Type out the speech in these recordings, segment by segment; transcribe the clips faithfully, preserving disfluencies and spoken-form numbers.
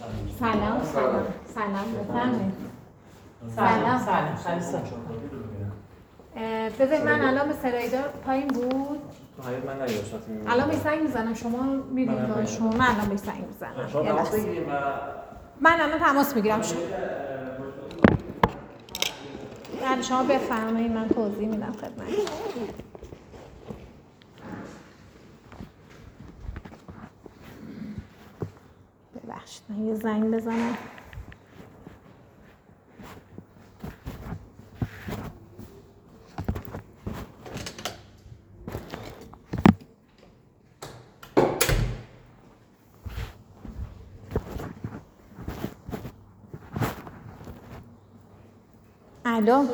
سلام سلام سلام بفرمایید. سلام سلام سلام. بذارید من الان به سرایدار پایین بود. حقیقت من نگذاشتم. الان به سنگ میزنم شما میرید با شما من الان به سنگ میزنم. شما تماس بگیرید من الان تماس میگیرم شما. بعد شما بفرمایید من توضیح میدم خدمتتون. ببخشید من یه زنگ بزنم. الو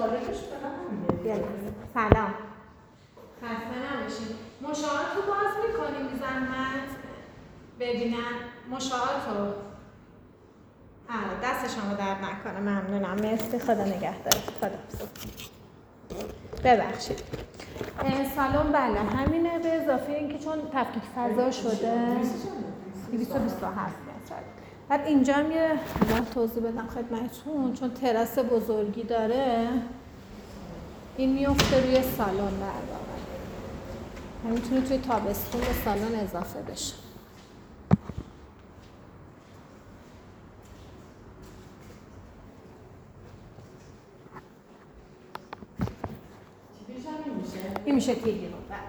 سلام خسته نباشید. مشاهات رو باز میکنیم بی زحمت ببینن مشاهات رو. آره دست شما درد نکنه ممنونم مرسی خدا نگهدارت خدا ببخشید. سالن بله همینه به اضافه اینکه چون تفکیک فضا شده دویست و بیست و هفت متر. بعد اینجا هم یه توضیح بدم خدمتتون چون تراس بزرگی داره این میفته روی سالن در واقع. میتونه توی تابستون به سالن اضافه بشه. این میشه تیگی رو بله.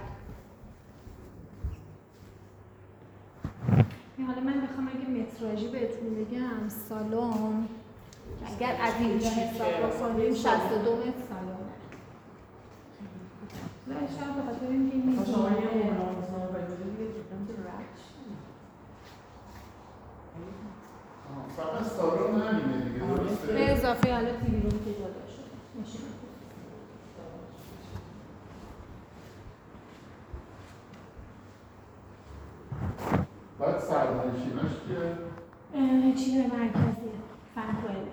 حالا من بخوام اگه متراژی بهتون بگم سالن اگر از اینجا حساب بکنیم شصت و دو متر سالنه. نه شاید به خاطر اینکه این نیست. شما یه عمران مثلا بگید دیگه چون تو رچ. فقط سالن همینه دیگه درسته؟ به اضافه حالا تیوی روم که جدا شده. میشه. بعد سرنشیناش که چیه مرکزیه فنکوئله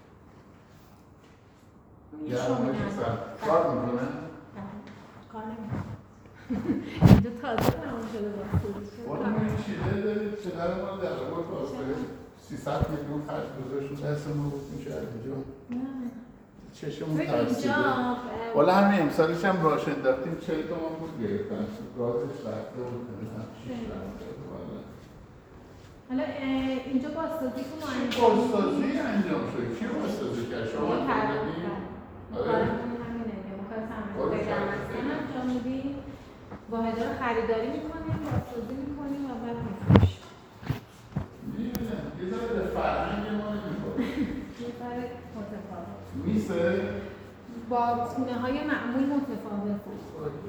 یعنی سر کار میکنه؟ کار نمیکنه اینجا تازه تمام شده با والا من چیزه دارید پدر ما در واقع تازه سیصد میلیون خرج گذاشت رو دست ما بود میشه اینجا چشمون ترسیده والا همین امسالش هم راش انداختیم چهل تومن بود گرفتن رازش رفته بود شیش رفته حالا اینجا بازسازی که ما انجام بازسازی انجام شد کی بازسازی کرد شما کارمون همینه که ما کار تعمیرات غیرمسکن انجام میدیم واحدها رو خریداری میکنیم بازسازی میکنیم و بعد میفروشیم. میدونم یه ذره به فرهنگ ما نمیخوره یه ذره متفاوت میسه با خونه های معمول متفاوت بود.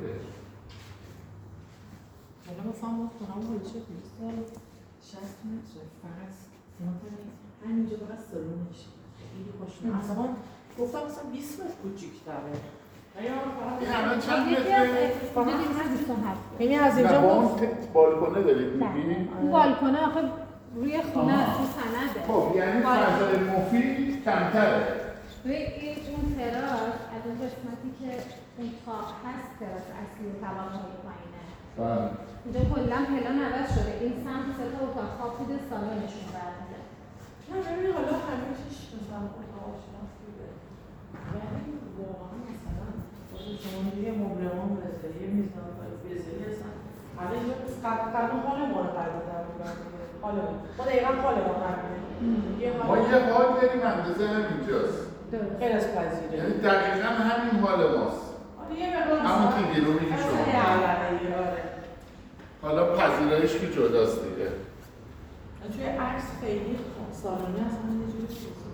حالا مثلا ما خونه‌مون بلوچه نیست شصت متر فقط همینجا فقط سالونش خیلی خوشمزه. اصلا گفتم مثلا بیست متر کوچیک‌تره. این الان چند متره؟ یعنی از اینجا ما بالکونه دارید می‌بینید؟ اون بالکونه آخه روی خونه تو سنده. خب یعنی فضای مفید کمتره. روی این اون تراس از اون قسمتی که اون تاق هست تراس اصلی طبقه‌های پایینه. بله. اینجا کلا پلان عوض شده. این سمت سه تا اتاق خواب بوده سالنشون برمیده. نه ببین حالا همه چیش مثلا اتاق شناس بوده. یعنی واقعا مثلا شما میگه یه مبلمان بذاری یه میزان بذاری اصلا حالا اینجا قبلا حال ما رو خریدن حالا ما دقیقا حال ما همینه. ما یه حال داریم اندازه هم اینجاست. غیر از پذیره. یعنی دقیقا همین حال ماست. همون که گیرومی که شما حالا پذیرایش که جداست دیگه توی عکس خیلی سالانه اصلا یه جوری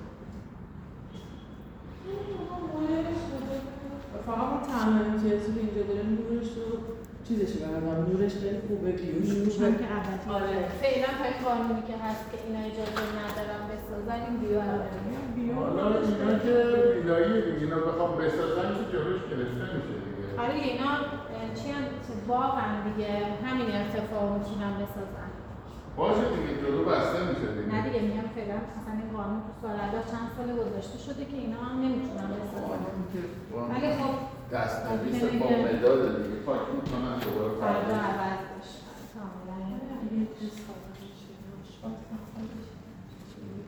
فقط ما تنها امتیازی که اینجا داریم نورش رو چیزشی بردم نورش خیلی خوبه بیوش هم که عبدی آره فعلا پای قانونی که هست که اینا اجازه ندارن بسازن این بیو بیو حالا اینا که ویلایی دیگه اینا بخوام بسازن که جلوش گرفته میشه دیگه آره اینا چی هم واقعا دیگه همین ارتفاع میتونن بسازن باشه دیگه جلو بسته میشه دیگه نه دیگه میگم فعلا مثلا این قانون تو سال‌ها چند سال گذاشته شده که اینا هم نمیتونن بسازن ولی خب دست نویس با مداد دیگه پاک میکنن دوباره فردا عوض بشه کاملا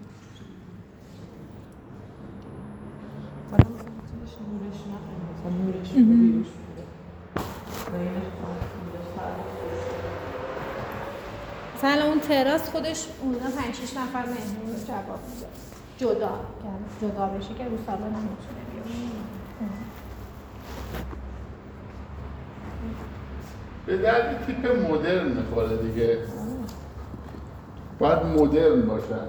مثلا اون تراس خودش اونجا پنج شش نفر مهمون جواب میده جدا که جدا بشه که رو سالن نمیتونه بیاد. به درد تیپ مدرن میخوره دیگه. باید مدرن باشن.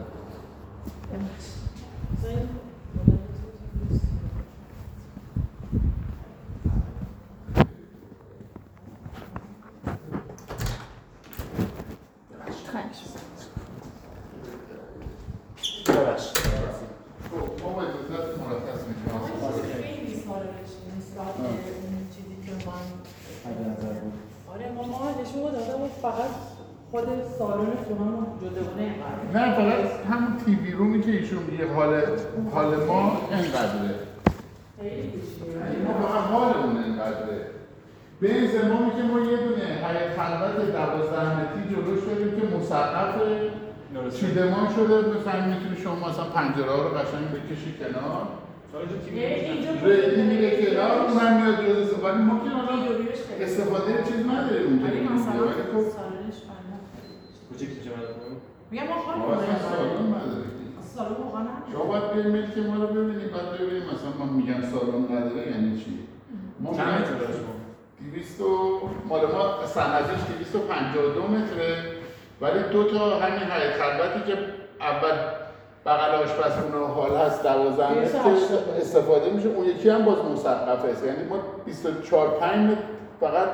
ما باید دوتت مرخص میکنم. خیلی سال بشیم نسبت به اون چیزی که من آره ما ما نشون داده بود فقط خود سالن خونم جداگونه اینقدر نه فقط همون تیوی رومی که ایشون میگه حال حال ما اینقدره. خیلی بیشتره. ما فقط حالمون اینقدره. به این زمانی که ما یه دونه حیاط خلوت دوازده متری جلوش داریم که مسقفه چیدمان شده، مثلا میتونی شما مثلا پنجره ها رو قشنگ بکشی کنار. ریلی میره کنار، اونم میاد جز استفاده. ما که الان استفاده چیز نداریم اونجا. ولی مثلا سالنش بنده کوچیک چه مدارم؟ میگم ما خواهیم ما اصلا سالن نداریم. سالن واقعا نداریم. شما باید بریم ملک ما رو ببینید، بعد ببینید مثلا ما میگم سالن نداره یعنی چی؟ ما چند متر داشت ما؟ دویست و مال ما صنعتش دویست و پنجاه و دو متره، ولی دو تا همین حیاط خلوتی که اول بغل آشپزخونه و هال هست دوازده متر استفاده میشه، اون یکی هم باز مسقفه است. یعنی ما بیست و چهار پنج متر فقط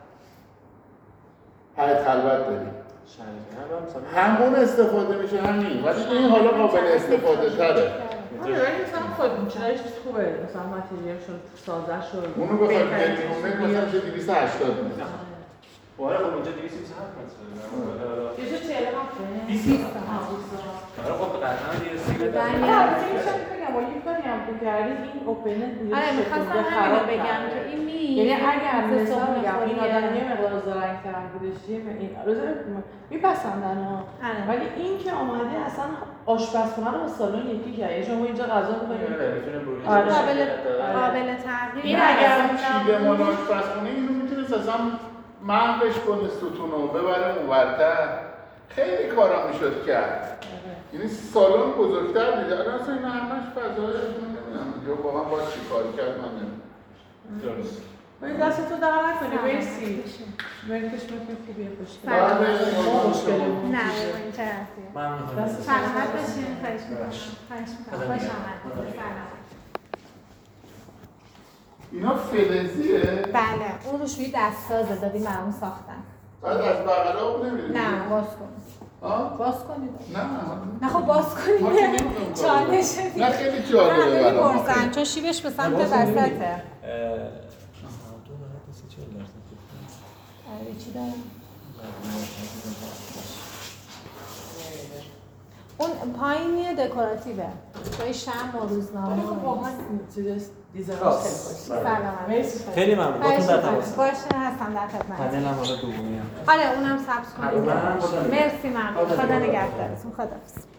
حیاط خلوت داریم. همون استفاده میشه همین، ولی این حالا قابل استفاده تره. آره ولی مثلا خود چیزایش خوبه، مثلا متریال شد، سازه شد. اونو بخواید بگیم مثلا چه دویست و هشتاد متر. آره خب اونجا دویست و بیست و هفت متره. یه جور چهل و هفته؟ بیست و هفت. آره خب قطعا دیگه سیگه داره. آره میشه بگم با یک کاری هم که کردید این اوپنه دیگه آره میخواستم همینو بگم که این می یعنی اگر مثلا میگم این آدم یه مقدار زرنگ‌تر بودش این روزا میپسندن ها، ولی این که اومده اصلا آشپزخونه رو با سالن یکی کرد. شما اینجا غذا بخورید قابل قابل تغییر. این اگر چیدمان آشپزخونه اینو میتونه اصلا محوش کنه ستونو ببره اونورتر، خیلی کارا میشد کرد. یعنی سالن بزرگتر دیده. الان اصلا اینا همش فضای نمیدونم یا واقعا باید چی کار کرد من نمیدونم. درست. باید دست تو دقیقا نکنی برسی مرکش مکن خوبیه خوشگل سلام. ما مشکلمون نه این چه رسیه من سلامت باشین. خواهش میکنم خواهش میکنم خوش آمد. سلام. اینا فلزیه؟ بله اون روشویی دستسازه دادیم برامون ساختن. بعد از بغل آب نمیرید؟ نه باز کنید. آه؟ باز کنید. نه نه خب باز کنید. ما که نمی‌خوایم چالشه. نه خیلی جالبه نه برام. نمی‌پرسن چون شیبش به سمت وسطه. آره چی دارم؟ اون پایینی دکوراتیوه. جای شمع و روزنامه. خب واقعا چیز دیزاینش خیلی سلام. خیلی ممنون. باتون در تماس. باشه هستم در خدمت. پنل هم حالا دومی هم. آره اونم ثبت کنید. منم خدا مرسی ممنون. خدا نگهدارتون. خداحافظ.